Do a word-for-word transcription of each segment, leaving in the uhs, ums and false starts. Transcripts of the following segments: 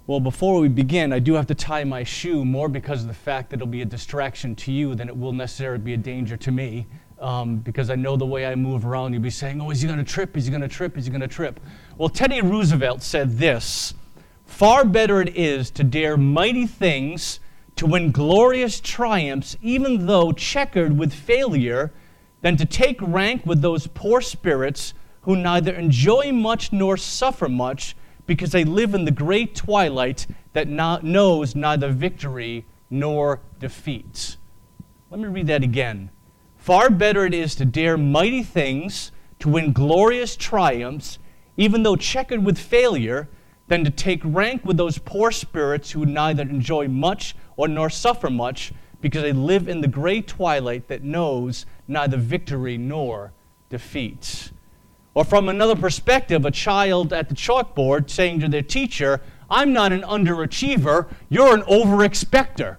Well, before we begin, I do have to tie my shoe more because of the fact that it'll be a distraction to you than it will necessarily be a danger to me. Um, because I know the way I move around, you'll be saying, oh, is he going to trip? Is he going to trip? Is he going to trip? Well, Teddy Roosevelt said this: far better it is to dare mighty things, to win glorious triumphs, even though checkered with failure, than to take rank with those poor spirits who neither enjoy much nor suffer much, because they live in the great twilight that not, knows neither victory nor defeat. Let me read that again. Far better it is to dare mighty things, to win glorious triumphs, even though checkered with failure, than to take rank with those poor spirits who neither enjoy much or nor suffer much, because they live in the gray twilight that knows neither victory nor defeat. Or from another perspective, a child at the chalkboard saying to their teacher, I'm not an underachiever, you're an overexpector.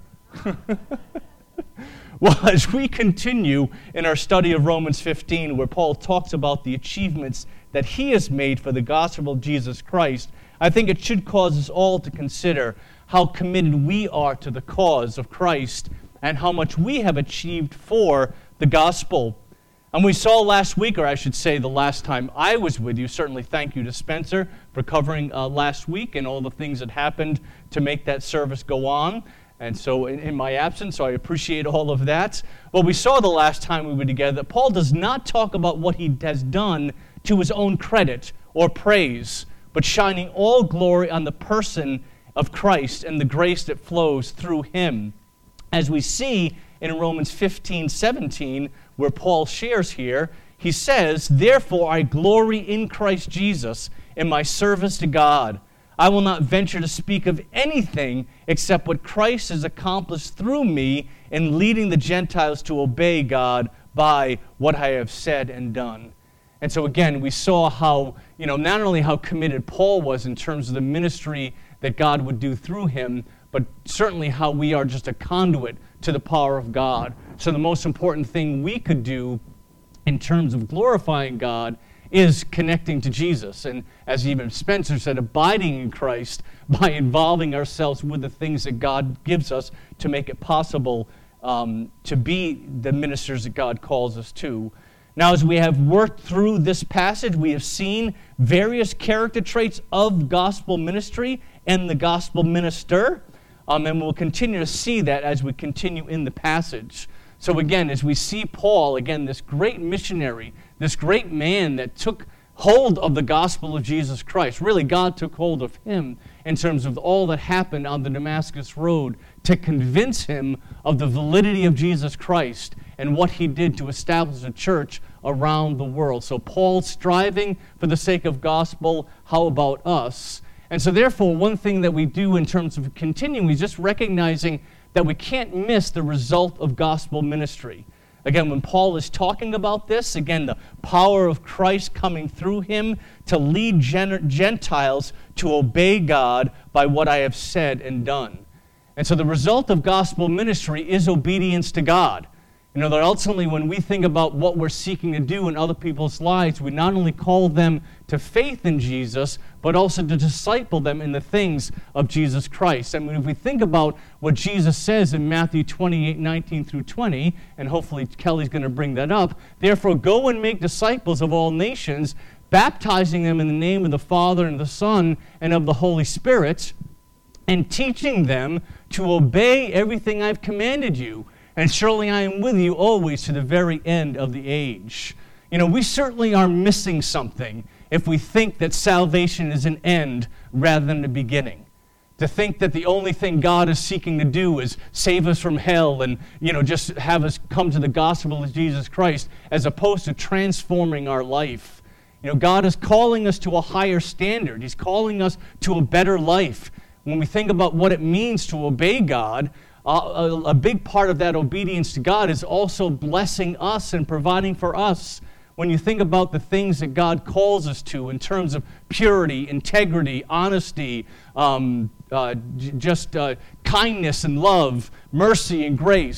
Well, as we continue in our study of Romans fifteen, where Paul talks about the achievements that he has made for the gospel of Jesus Christ, I think it should cause us all to consider how committed we are to the cause of Christ and how much we have achieved for the gospel. And we saw last week, or I should say the last time I was with you, certainly thank you to Spencer for covering uh, last week and all the things that happened to make that service go on. And so in, in my absence, so I appreciate all of that. But we saw the last time we were together that Paul does not talk about what he has done to his own credit or praise, but shining all glory on the person of Christ and the grace that flows through him. As we see in Romans fifteen seventeen, where Paul shares here, he says, therefore I glory in Christ Jesus in my service to God. I will not venture to speak of anything except what Christ has accomplished through me in leading the Gentiles to obey God by what I have said and done. And so again, we saw how, you know, not only how committed Paul was in terms of the ministry that God would do through him, but certainly how we are just a conduit to the power of God. So the most important thing we could do in terms of glorifying God is connecting to Jesus. And as even Spencer said, abiding in Christ by involving ourselves with the things that God gives us to make it possible um, to be the ministers that God calls us to. Now, as we have worked through this passage, we have seen various character traits of gospel ministry and the gospel minister. Um, and we'll continue to see that as we continue in the passage. So again, as we see Paul, again, this great missionary, this great man that took hold of the gospel of Jesus Christ. Really, God took hold of him in terms of all that happened on the Damascus Road to convince him of the validity of Jesus Christ and what he did to establish a church around the world. So Paul striving for the sake of gospel, how about us? And so therefore, one thing that we do in terms of continuing is just recognizing that we can't miss the result of gospel ministry. Again, when Paul is talking about this, again, the power of Christ coming through him to lead Gentiles to obey God by what I have said and done. And so the result of gospel ministry is obedience to God. You know, that ultimately when we think about what we're seeking to do in other people's lives, we not only call them to faith in Jesus, but also to disciple them in the things of Jesus Christ. I mean, if we think about what Jesus says in Matthew twenty-eight, nineteen through twenty, and hopefully Kelly's going to bring that up, therefore go and make disciples of all nations, baptizing them in the name of the Father and the Son and of the Holy Spirit, and teaching them to obey everything I've commanded you. And surely I am with you always to the very end of the age. You know, we certainly are missing something if we think that salvation is an end rather than a beginning. To think that the only thing God is seeking to do is save us from hell and, you know, just have us come to the gospel of Jesus Christ as opposed to transforming our life. You know, God is calling us to a higher standard. He's calling us to a better life. When we think about what it means to obey God, Uh, a, a big part of that obedience to God is also blessing us and providing for us. When you think about the things that God calls us to in terms of purity, integrity, honesty, um, uh, j- just uh, kindness and love, mercy and grace,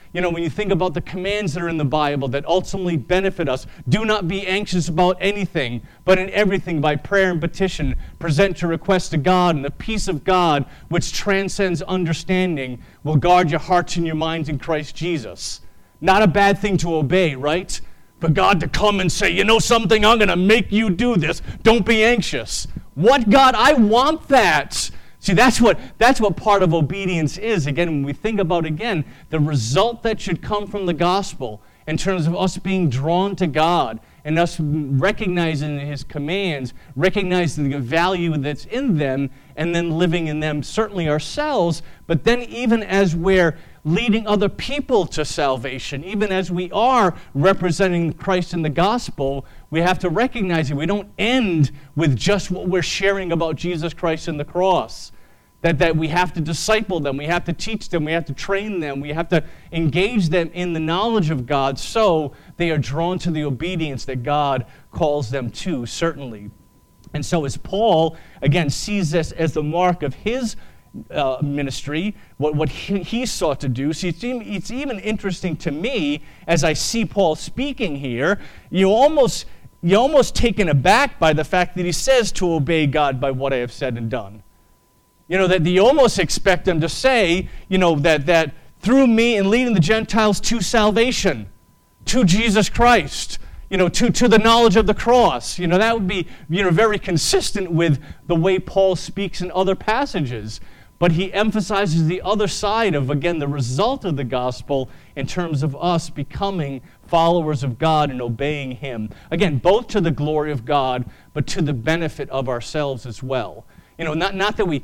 You know, when you think about the commands that are in the Bible that ultimately benefit us, do not be anxious about anything, but in everything by prayer and petition, present your requests to God, and the peace of God, which transcends understanding, will guard your hearts and your minds in Christ Jesus. Not a bad thing to obey, right? For God to come and say, you know something, I'm going to make you do this. Don't be anxious. What, God? I want that. See, that's what that's what part of obedience is. Again, when we think about, again, the result that should come from the gospel in terms of us being drawn to God and us recognizing His commands, recognizing the value that's in them, and then living in them, certainly ourselves, but then even as we're leading other people to salvation, even as we are representing Christ in the gospel, we have to recognize that we don't end with just what we're sharing about Jesus Christ and the cross. That, that we have to disciple them, we have to teach them, we have to train them, we have to engage them in the knowledge of God so they are drawn to the obedience that God calls them to, certainly. And so as Paul, again, sees this as the mark of his Uh, ministry, what, what he, he sought to do. See, it's even, it's even interesting to me as I see Paul speaking here, you almost, you're almost taken aback by the fact that he says to obey God by what I have said and done. You know, that you almost expect him to say, you know, that, that through me and leading the Gentiles to salvation, to Jesus Christ, you know, to, to the knowledge of the cross. You know, that would be, you know, very consistent with the way Paul speaks in other passages. But he emphasizes the other side of, again, the result of the gospel in terms of us becoming followers of God and obeying Him. Again, both to the glory of God, but to the benefit of ourselves as well. You know, not, not that we,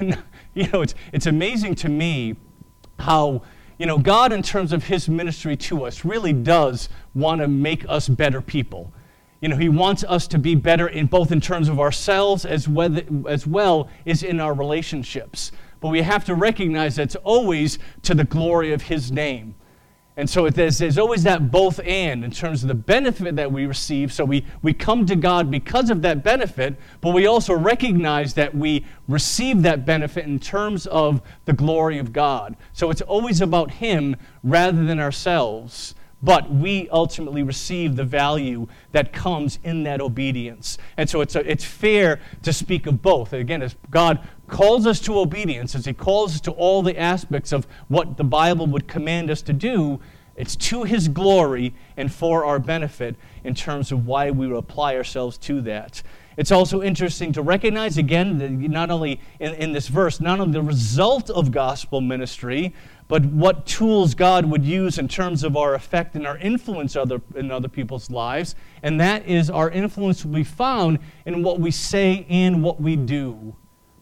you know, it's, it's amazing to me how, you know, God in terms of His ministry to us really does want to make us better people. You know, He wants us to be better in both in terms of ourselves as well, as well as in our relationships. But we have to recognize that's always to the glory of His name. And so it, there's, there's always that both and in terms of the benefit that we receive. So we, we come to God because of that benefit, but we also recognize that we receive that benefit in terms of the glory of God. So it's always about Him rather than ourselves. But we ultimately receive the value that comes in that obedience. And so it's, a, it's fair to speak of both. Again, as God calls us to obedience, as He calls us to all the aspects of what the Bible would command us to do, it's to His glory and for our benefit in terms of why we will apply ourselves to that. It's also interesting to recognize, again, that not only in, in this verse, not only the result of gospel ministry, but what tools God would use in terms of our effect and our influence other, in other people's lives. And that is our influence will be found in what we say and what we do.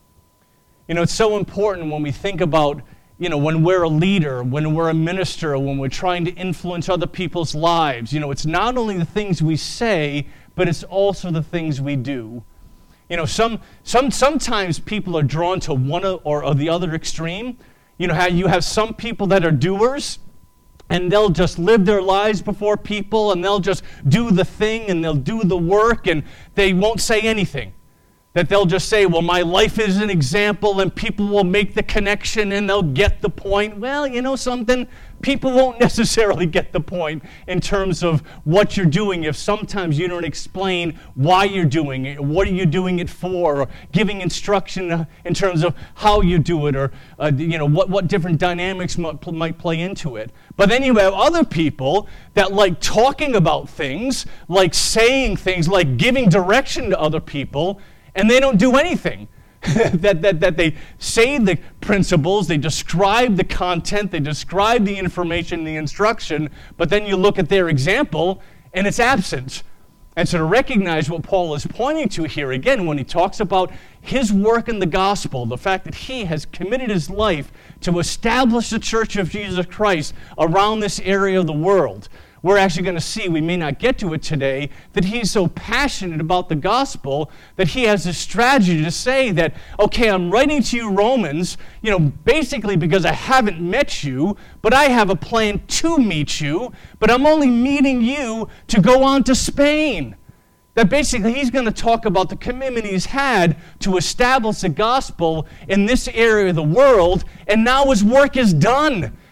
You know, it's so important when we think about, you know, when we're a leader, when we're a minister, when we're trying to influence other people's lives. You know, it's not only the things we say, but it's also the things we do. You know, some, some, sometimes people are drawn to one or, or the other extreme. You know how you have some people that are doers, and they'll just live their lives before people, and they'll just do the thing, and they'll do the work, and they won't say anything. That they'll just say, well, my life is an example, and people will make the connection, and they'll get the point. Well, you know something? People won't necessarily get the point in terms of what you're doing if sometimes you don't explain why you're doing it, what are you doing it for, or giving instruction in terms of how you do it, or uh, you know what, what different dynamics might, might play into it. But then you have other people that like talking about things, like saying things, like giving direction to other people, and they don't do anything. that, that, that they say the principles, they describe the content, they describe the information, the instruction, but then you look at their example, and it's absent. And so to recognize what Paul is pointing to here, again, when he talks about his work in the gospel, the fact that he has committed his life to establish the Church of Jesus Christ around this area of the world, we're actually going to see, we may not get to it today, that he's so passionate about the gospel that he has a strategy to say that, okay, I'm writing to you Romans, you know, basically because I haven't met you, but I have a plan to meet you, but I'm only meeting you to go on to Spain. That basically he's going to talk about the commitment he's had to establish the gospel in this area of the world, and now his work is done.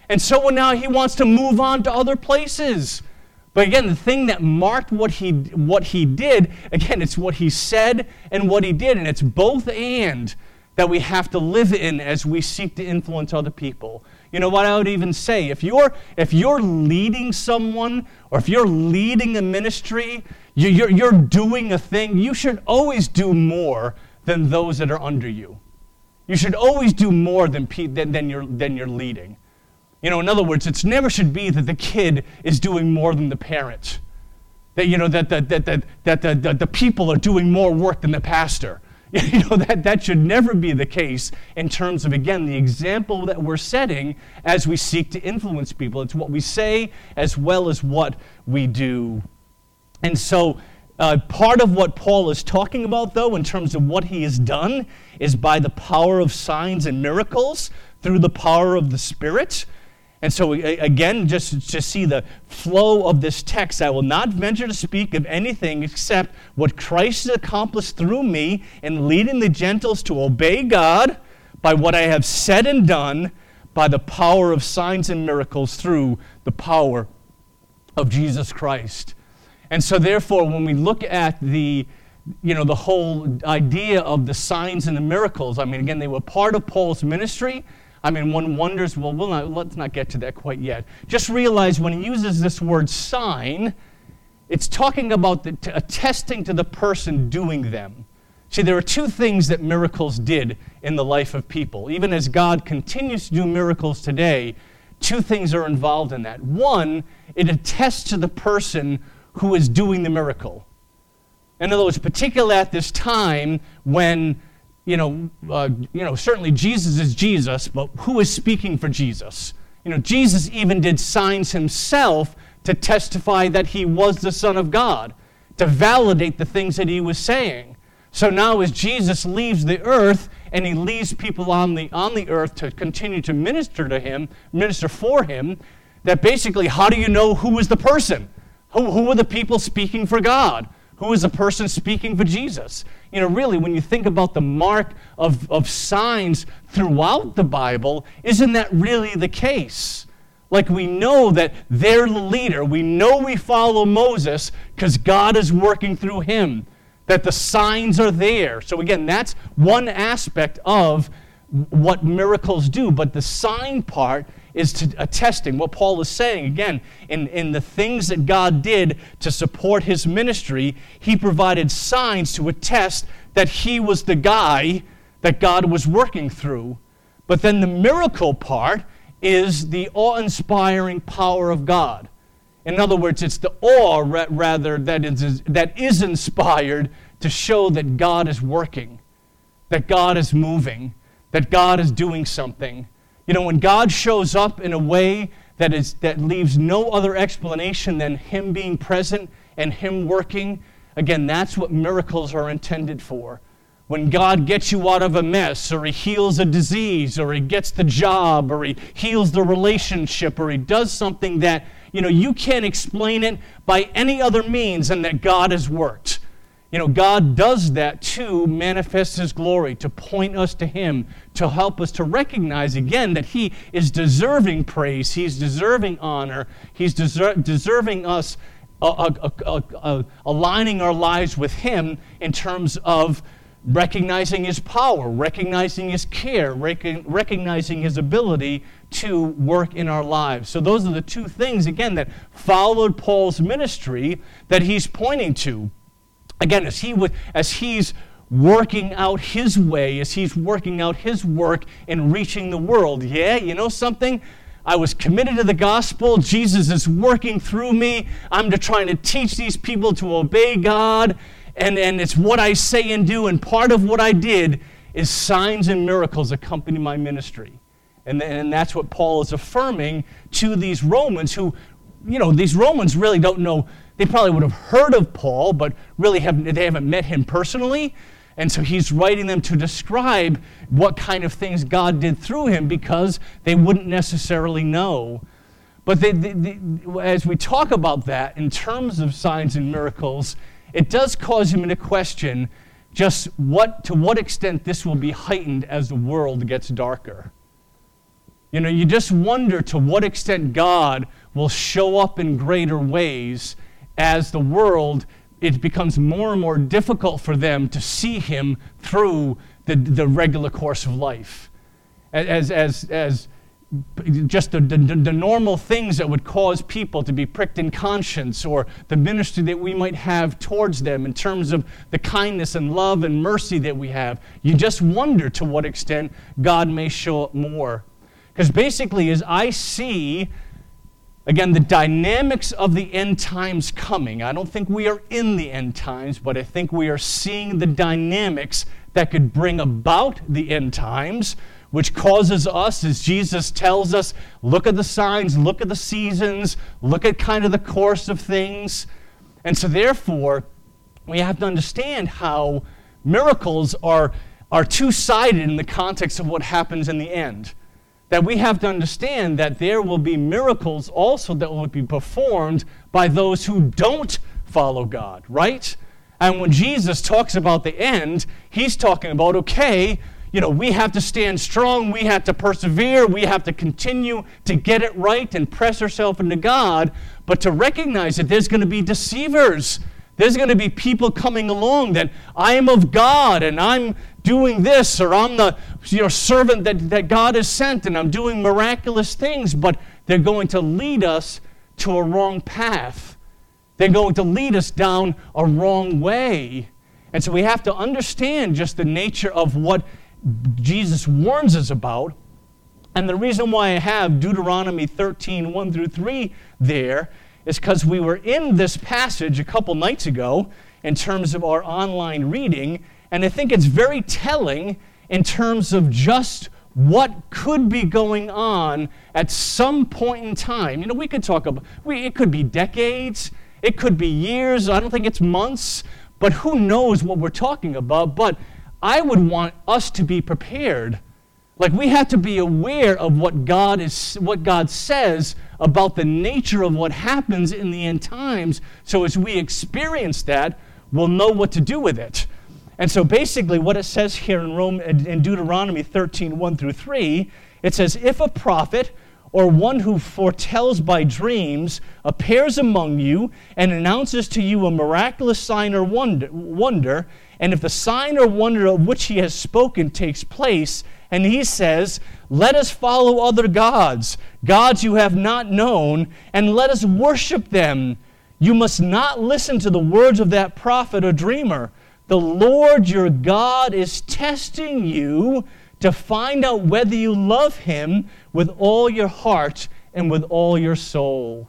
And so now he wants to move on to other places. But again, the thing that marked what he what he did, again, it's what he said and what he did, and it's both and that we have to live in as we seek to influence other people. You know what I would even say? If you're if you're leading someone, or if you're leading a ministry, you, you're you're doing a thing, you should always do more than those that are under you. You should always do more than pe- than, than you're than you're leading. You know, in other words, it never should be that the kid is doing more than the parent. That you know that that that that, that the, the, the people are doing more work than the pastor. You know, that, that should never be the case in terms of, again, the example that we're setting as we seek to influence people. It's what we say as well as what we do. And so uh, part of what Paul is talking about, though, in terms of what he has done, is by the power of signs and miracles, through the power of the Spirit. And so, again, just to see the flow of this text, I will not venture to speak of anything except what Christ has accomplished through me in leading the Gentiles to obey God by what I have said and done by the power of signs and miracles through the power of Jesus Christ. And so, therefore, when we look at the, you know, the whole idea of the signs and the miracles, I mean, again, they were part of Paul's ministry. I mean, one wonders, well, we'll not, let's not get to that quite yet. Just realize when he uses this word sign, it's talking about the, t- attesting to the person doing them. See, there are two things that miracles did in the life of people. Even as God continues to do miracles today, two things are involved in that. One, it attests to the person who is doing the miracle. In other words, particularly at this time when You know, uh, you know, certainly Jesus is Jesus, but who is speaking for Jesus? You know, Jesus even did signs himself to testify that he was the Son of God, to validate the things that he was saying. So now as Jesus leaves the earth and he leaves people on the on the earth to continue to minister to him, minister for him, that basically, how do you know who is the person? Who, who are the people speaking for God? Who is the person speaking for Jesus? You know, really, when you think about the mark of, of signs throughout the Bible, isn't that really the case? Like, we know that they're the leader. We know we follow Moses because God is working through him, that the signs are there. So again, that's one aspect of what miracles do. But the sign part is to attesting what Paul is saying. Again, in, in the things that God did to support his ministry, he provided signs to attest that he was the guy that God was working through. But then the miracle part is the awe-inspiring power of God. In other words, it's the awe ra- rather that is, that is inspired to show that God is working, that God is moving, that God is doing something. You know, when God shows up in a way that is that leaves no other explanation than him being present and him working, again, that's what miracles are intended for. When God gets you out of a mess, or he heals a disease, or he gets the job, or he heals the relationship, or he does something that, you know, you can't explain it by any other means than that God has worked. You know, God does that to manifest his glory, to point us to him, to help us to recognize again that he is deserving praise, he's deserving honor, he's deser- deserving us uh, uh, uh, uh, aligning our lives with him in terms of recognizing his power, recognizing his care, rec- recognizing his ability to work in our lives. So those are the two things, again, that followed Paul's ministry that he's pointing to. Again, as he would, as he's working out his way, as he's working out his work in reaching the world. Yeah, you know something? I was committed to the gospel. Jesus is working through me. I'm to trying to teach these people to obey God. And, and it's what I say and do. And part of what I did is signs and miracles accompany my ministry. And, and that's what Paul is affirming to these Romans who, you know, these Romans really don't know. They probably would have heard of Paul, but really haven't, they haven't met him personally. And so he's writing them to describe what kind of things God did through him because they wouldn't necessarily know. But they, they, they, as we talk about that in terms of signs and miracles, it does cause him to question just what to what extent this will be heightened as the world gets darker. You know, you just wonder to what extent God will show up in greater ways as the world, it becomes more and more difficult for them to see him through the, the regular course of life. As, as, as just the, the, the normal things that would cause people to be pricked in conscience, or the ministry that we might have towards them in terms of the kindness and love and mercy that we have. You just wonder to what extent God may show up more. Because basically, as I see, again, the dynamics of the end times coming, I don't think we are in the end times, but I think we are seeing the dynamics that could bring about the end times, which causes us, as Jesus tells us, look at the signs, look at the seasons, look at kind of the course of things. And so therefore, we have to understand how miracles are, are two-sided in the context of what happens in the end. That we have to understand that there will be miracles also that will be performed by those who don't follow God, right? And when Jesus talks about the end, he's talking about, okay, you know, we have to stand strong, we have to persevere, we have to continue to get it right and press ourselves into God, but to recognize that there's going to be deceivers. There's going to be people coming along that I am of God and I'm doing this, or I'm the you know, servant that, that God has sent and I'm doing miraculous things, but they're going to lead us to a wrong path. They're going to lead us down a wrong way. And so we have to understand just the nature of what Jesus warns us about. And the reason why I have Deuteronomy thirteen, one through three there is because we were in this passage a couple nights ago in terms of our online reading, and I think it's very telling in terms of just what could be going on at some point in time. You know, we could talk about, we, it could be decades, it could be years, I don't think it's months, but who knows what we're talking about. But I would want us to be prepared. Like, we have to be aware of what God is, what God says about the nature of what happens in the end times, so as we experience that, we'll know what to do with it. And so basically what it says here in Rome, in Deuteronomy thirteen, one through three, it says, if a prophet or one who foretells by dreams appears among you and announces to you a miraculous sign or wonder, wonder, and if the sign or wonder of which he has spoken takes place, and he says, let us follow other gods, gods you have not known, and let us worship them, you must not listen to the words of that prophet or dreamer. The Lord your God is testing you to find out whether you love him with all your heart and with all your soul.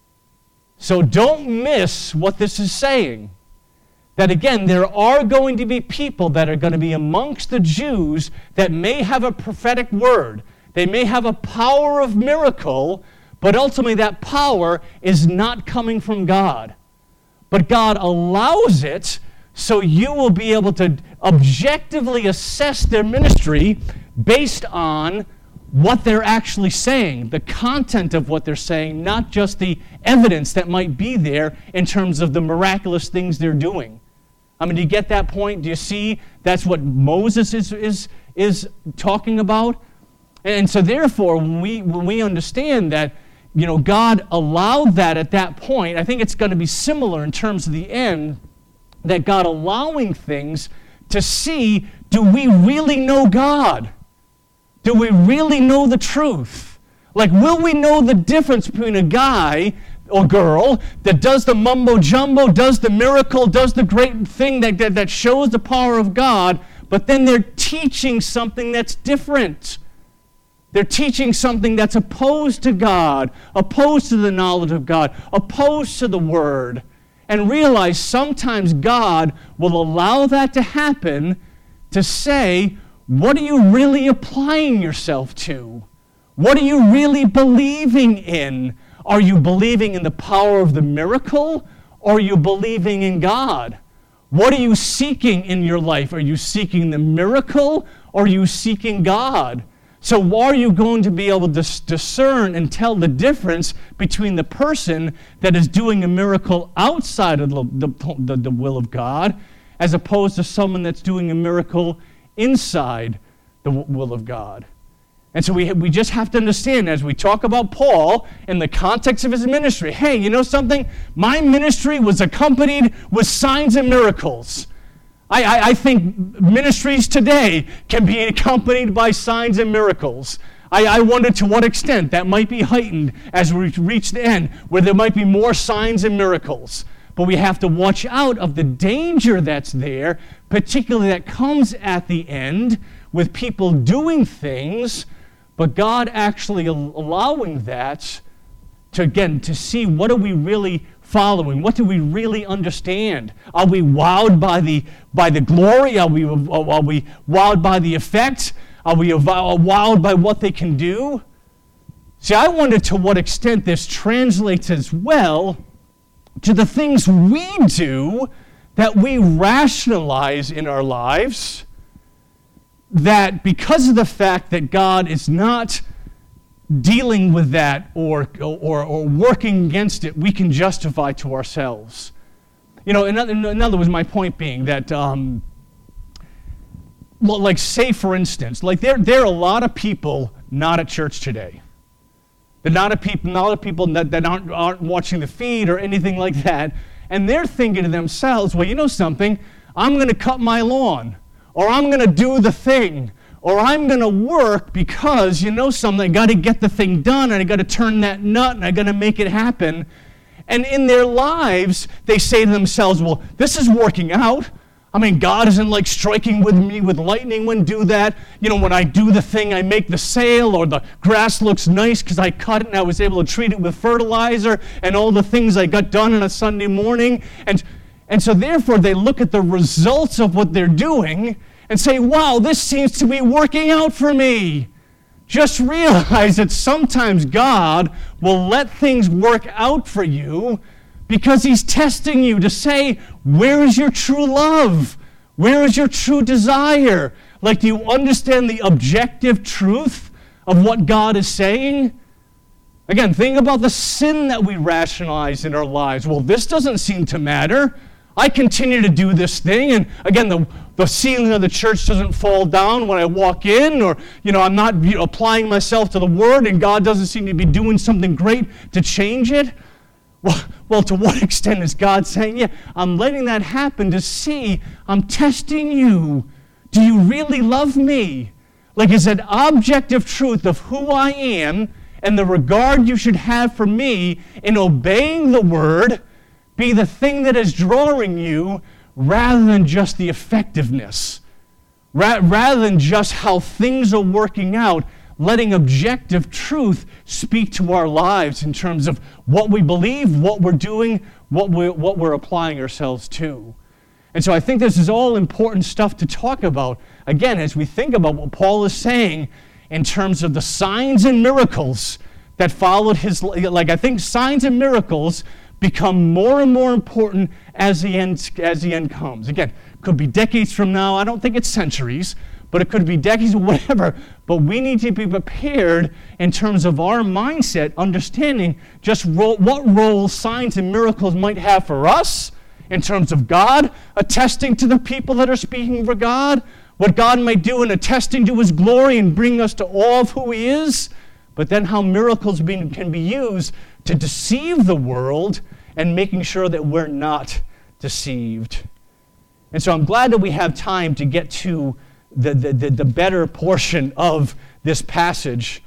So don't miss what this is saying. That again, there are going to be people that are going to be amongst the Jews that may have a prophetic word. They may have a power of miracle, but ultimately that power is not coming from God. But God allows it so you will be able to objectively assess their ministry based on what they're actually saying, the content of what they're saying, not just the evidence that might be there in terms of the miraculous things they're doing. I mean, do you get that point? Do you see that's what Moses is is is talking about? And so therefore, when we when we understand that, you know, God allowed that at that point, I think it's going to be similar in terms of the end, that God allowing things to see, do we really know God? Do we really know the truth? Like, will we know the difference between a guy or girl that does the mumbo-jumbo, does the miracle, does the great thing that, that, that shows the power of God, but then they're teaching something that's different? They're teaching something that's opposed to God, opposed to the knowledge of God, opposed to the Word. And realize sometimes God will allow that to happen to say, what are you really applying yourself to? What are you really believing in? Are you believing in the power of the miracle, or are you believing in God? What are you seeking in your life? Are you seeking the miracle, or are you seeking God? So are you going to be able to discern and tell the difference between the person that is doing a miracle outside of the, the, the will of God, as opposed to someone that's doing a miracle inside the will of God? And so we, we just have to understand, as we talk about Paul in the context of his ministry, hey, you know something? My ministry was accompanied with signs and miracles. I, I, I think ministries today can be accompanied by signs and miracles. I, I wonder to what extent that might be heightened as we reach the end, where there might be more signs and miracles. But we have to watch out of the danger that's there, particularly that comes at the end with people doing things, but God actually allowing that to, again, to see what are we really following? What do we really understand? Are we wowed by the by the glory? Are we are we wowed by the effect? Are we wowed by what they can do? See, I wonder to what extent this translates as well to the things we do that we rationalize in our lives, that because of the fact that God is not dealing with that or, or, or working against it, we can justify to ourselves. You know, in other, in other words, my point being that, um, well, like say for instance, like there, there are a lot of people not at church today. There are not a people, not a people that, that aren't, aren't watching the feed or anything like that, and they're thinking to themselves, well, you know something, I'm going to cut my lawn, or I'm going to do the thing, or I'm going to work because, you know something, I got to get the thing done, and I got to turn that nut, and I got to make it happen. And in their lives, they say to themselves, well, this is working out. I mean, God isn't like striking with me with lightning when do that. You know, when I do the thing, I make the sale, or the grass looks nice because I cut it and I was able to treat it with fertilizer and all the things I got done on a Sunday morning. And, and so therefore, they look at the results of what they're doing and say, wow, this seems to be working out for me. Just realize that sometimes God will let things work out for you because he's testing you to say, where is your true love? Where is your true desire? Like, do you understand the objective truth of what God is saying? Again, think about the sin that we rationalize in our lives. Well, this doesn't seem to matter. I continue to do this thing, and again, the, the ceiling of the church doesn't fall down when I walk in, or, you know, I'm not you know, applying myself to the Word, and God doesn't seem to be doing something great to change it. Well, well, to what extent is God saying, yeah, I'm letting that happen to see, I'm testing you. Do you really love me? Like, is that objective truth of who I am and the regard you should have for me in obeying the Word be the thing that is drawing you rather than just the effectiveness, Ra- rather than just how things are working out, letting objective truth speak to our lives in terms of what we believe, what we're doing, what we're, what we're applying ourselves to. And so I think this is all important stuff to talk about, again, as we think about what Paul is saying in terms of the signs and miracles that followed his, like I think signs and miracles become more and more important as the end, as the end comes. Again, could be decades from now, I don't think it's centuries, but it could be decades or whatever, but we need to be prepared in terms of our mindset, understanding just ro- what role signs and miracles might have for us in terms of God attesting to the people that are speaking for God, what God might do in attesting to his glory and bring us to awe of who he is, but then how miracles be, can be used to deceive the world and making sure that we're not deceived. And so I'm glad that we have time to get to The, the, the better portion of this passage,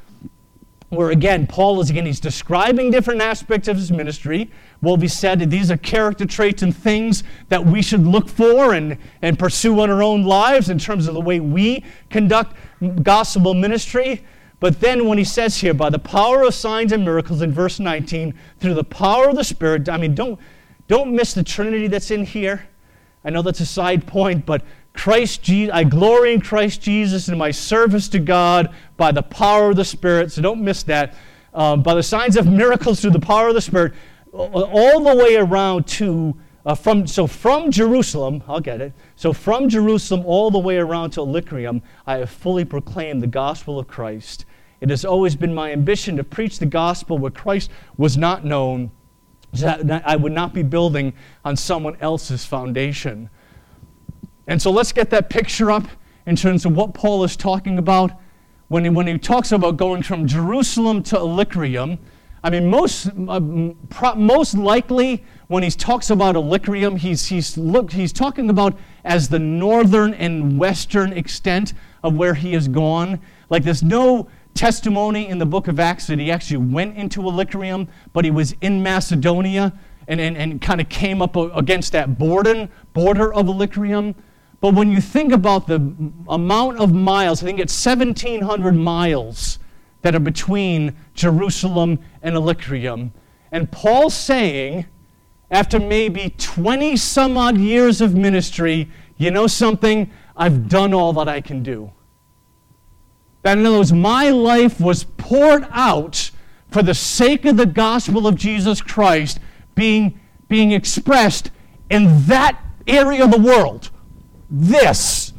where again, Paul is again, he's describing different aspects of his ministry. Will be said that these are character traits and things that we should look for and, and pursue in our own lives in terms of the way we conduct gospel ministry. But then when he says here, by the power of signs and miracles in verse nineteen, through the power of the Spirit, I mean, don't, don't miss the Trinity that's in here. I know that's a side point, but Christ Jesus, I glory in Christ Jesus in my service to God by the power of the Spirit. So don't miss that. Um, by the signs of miracles through the power of the Spirit, all the way around to uh, from so from Jerusalem. I'll get it. So from Jerusalem all the way around to Illyricum, I have fully proclaimed the gospel of Christ. It has always been my ambition to preach the gospel where Christ was not known, so that I would not be building on someone else's foundation. And so let's get that picture up in terms of what Paul is talking about. when he, when he talks about going from Jerusalem to Illyricum, I mean, most uh, pro, most likely when he talks about Illyricum, he's he's look he's talking about as the northern and western extent of where he has gone. Like, there's no testimony in the book of Acts that he actually went into Illyricum, but he was in Macedonia and and, and kind of came up against that border border of Illyricum. But when you think about the amount of miles, I think it's seventeen hundred miles that are between Jerusalem and Illyricum. And Paul's saying, after maybe twenty some odd years of ministry, you know something? I've done all that I can do. That in other words, my life was poured out for the sake of the gospel of Jesus Christ being, being expressed in that area of the world. This.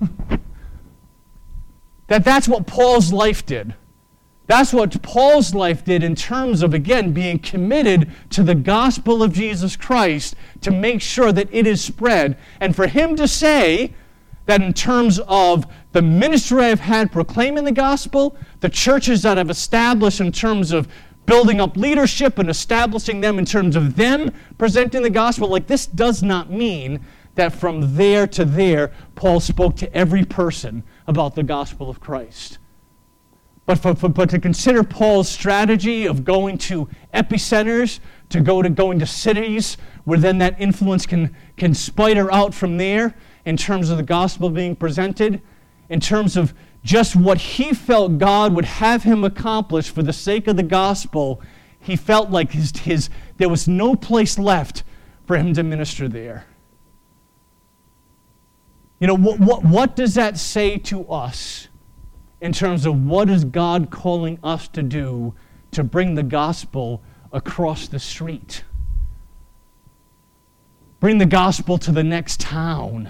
that that's what Paul's life did. That's what Paul's life did in terms of, again, being committed to the gospel of Jesus Christ to make sure that it is spread. And for him to say that in terms of the ministry I've had proclaiming the gospel, the churches that I've established in terms of building up leadership and establishing them in terms of them presenting the gospel, like, this does not mean that from there to there, Paul spoke to every person about the gospel of Christ. But, for, for, but to consider Paul's strategy of going to epicenters, to go to going to cities where then that influence can, can spider out from there in terms of the gospel being presented, in terms of just what he felt God would have him accomplish for the sake of the gospel, he felt like his, his there was no place left for him to minister there. You know, what, what, what does that say to us in terms of what is God calling us to do to bring the gospel across the street? Bring the gospel to the next town.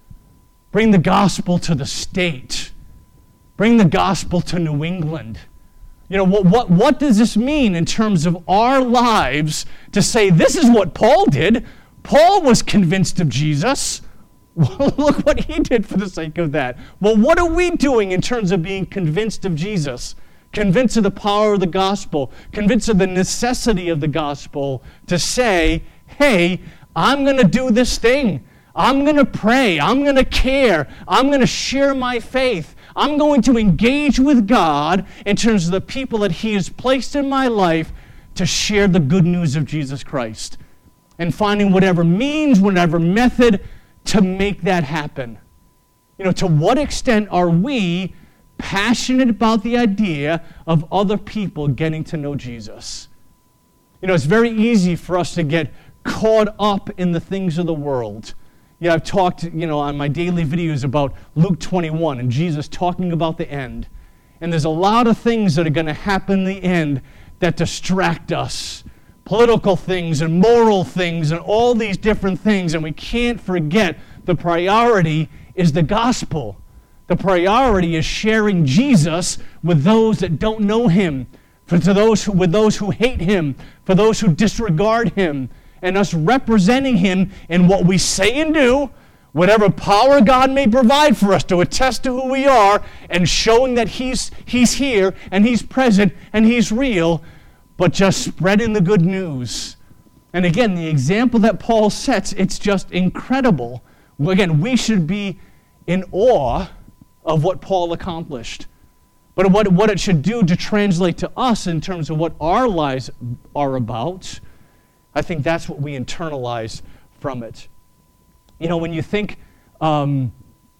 Bring the gospel to the state. Bring the gospel to New England. You know, what, what, what does this mean in terms of our lives to say, this is what Paul did? Paul was convinced of Jesus. Well, look what he did for the sake of that. Well, what are we doing in terms of being convinced of Jesus? Convinced of the power of the gospel? Convinced of the necessity of the gospel to say, hey, I'm going to do this thing. I'm going to pray. I'm going to care. I'm going to share my faith. I'm going to engage with God in terms of the people that he has placed in my life to share the good news of Jesus Christ. And finding whatever means, whatever method to make that happen. You know, to what extent are we passionate about the idea of other people getting to know Jesus? You know, it's very easy for us to get caught up in the things of the world. Yeah, I've talked, you know, on my daily videos about Luke twenty-one and Jesus talking about the end. And there's a lot of things that are going to happen in the end that distract us. Political things and moral things and all these different things, and we can't forget the priority is the gospel. The priority is sharing Jesus with those that don't know him, for to those who, with those who hate him, for those who disregard him, and us representing him in what we say and do, whatever power God may provide for us to attest to who we are, and showing that he's, he's here and he's present and he's real, but just spreading the good news. And again, the example that Paul sets, it's just incredible. Again, we should be in awe of what Paul accomplished. But what, what it should do to translate to us in terms of what our lives are about, I think that's what we internalize from it. You know, when you think, um,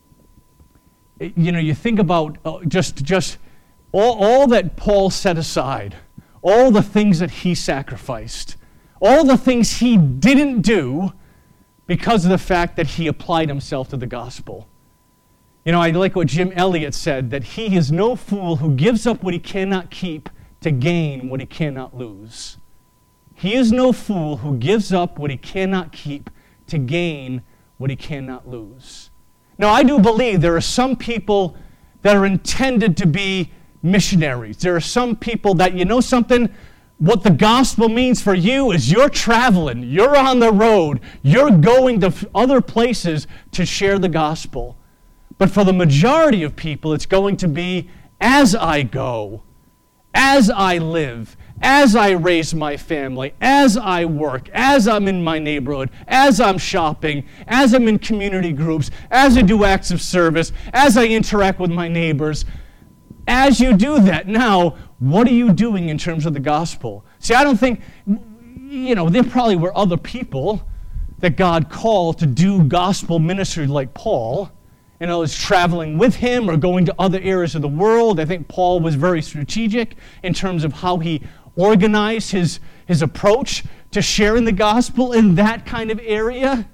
you know, you think about uh, just, just all, all that Paul set aside, all the things that he sacrificed, all the things he didn't do because of the fact that he applied himself to the gospel. You know, I like what Jim Elliot said, that he is no fool who gives up what he cannot keep to gain what he cannot lose. He is no fool who gives up what he cannot keep to gain what he cannot lose. Now, I do believe there are some people that are intended to be missionaries. There are some people that, you know something, what the gospel means for you is you're traveling, you're on the road, you're going to other places to share the gospel. But for the majority of people, it's going to be as I go, as I live, as I raise my family, as I work, as I'm in my neighborhood, as I'm shopping, as I'm in community groups, as I do acts of service, as I interact with my neighbors. As you do that, now, what are you doing in terms of the gospel? See, I don't think, you know, there probably were other people that God called to do gospel ministry like Paul. You know, is traveling with him or going to other areas of the world. I think Paul was very strategic in terms of how he organized his, his approach to sharing the gospel in that kind of area.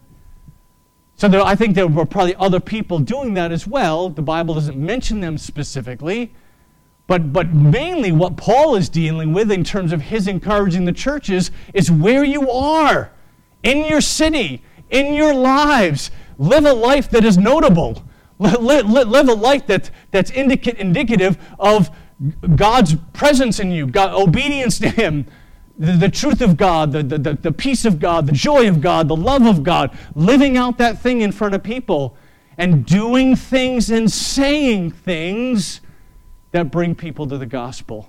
So there, I think there were probably other people doing that as well. The Bible doesn't mention them specifically. But, but mainly what Paul is dealing with in terms of his encouraging the churches is where you are, in your city, in your lives. Live a life that is notable. Live, live a life that, that's indica- indicative of God's presence in you, God, obedience to Him, the, the truth of God, the, the, the peace of God, the joy of God, the love of God, living out that thing in front of people and doing things and saying things that bring people to the gospel.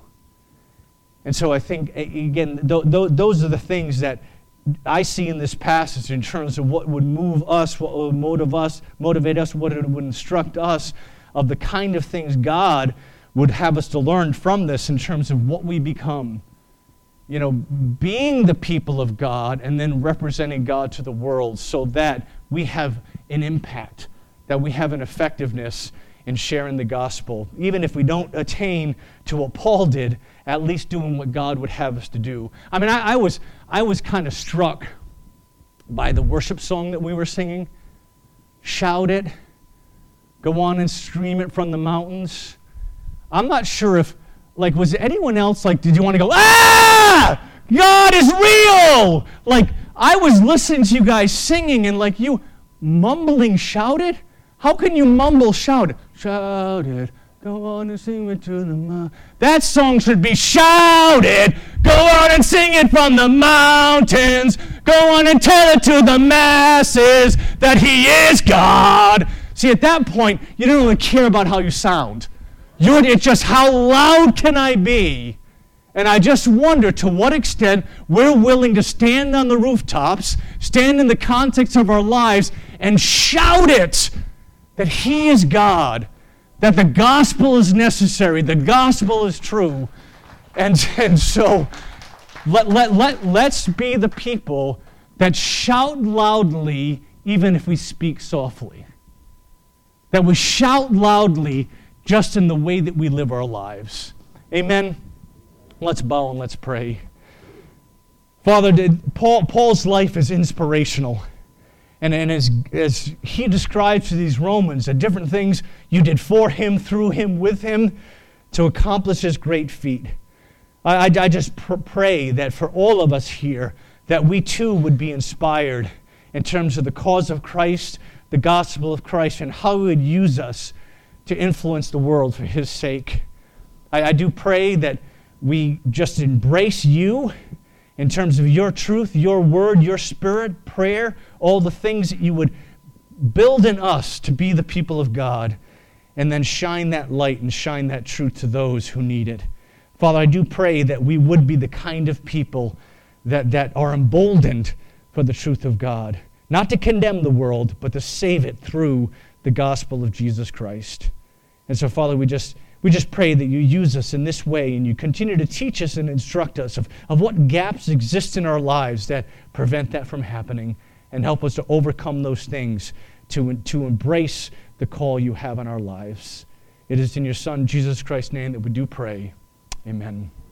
And so I think, again, th- th- those are the things that I see in this passage in terms of what would move us, what would motivate us, motivate us, what it would instruct us of the kind of things God would have us to learn from this in terms of what we become. You know, being the people of God and then representing God to the world so that we have an impact, that we have an effectiveness in sharing the gospel. Even if we don't attain to what Paul did, at least doing what God would have us to do. I mean, I, I was I was kind of struck by the worship song that we were singing. Shout it, go on and stream it from the mountains. I'm not sure if, like, was anyone else, like, did you want to go, ah, God is real? Like, I was listening to you guys singing and, like, you mumbling shout it. How can you mumble shout it? Shout it. Go on and sing it to the mountains. That song should be shouted. Go on and sing it from the mountains. Go on and tell it to the masses that He is God. See, at that point, you don't really care about how you sound. You're, it's just how loud can I be? And I just wonder to what extent we're willing to stand on the rooftops, stand in the context of our lives, and shout it that He is God, that the gospel is necessary, the gospel is true. And, and so let, let, let, let's be the people that shout loudly even if we speak softly. That we shout loudly just in the way that we live our lives. Amen? Let's bow and let's pray. Father, did, Paul, Paul's life is inspirational. And, and as, as he describes to these Romans the different things you did for him, through him, with him, to accomplish his great feat. I, I, I just pr- pray that for all of us here, that we too would be inspired in terms of the cause of Christ, the gospel of Christ, and how He would use us to influence the world for His sake. I, I do pray that we just embrace You in terms of Your truth, Your word, Your spirit, prayer, all the things that You would build in us to be the people of God, and then shine that light and shine that truth to those who need it. Father, I do pray that we would be the kind of people that, that are emboldened for the truth of God, not to condemn the world, but to save it through the gospel of Jesus Christ. And so, Father, we just we just pray that You use us in this way and You continue to teach us and instruct us of, of what gaps exist in our lives that prevent that from happening, and help us to overcome those things, to, to embrace the call You have on our lives. It is in Your Son, Jesus Christ's name, that we do pray. Amen.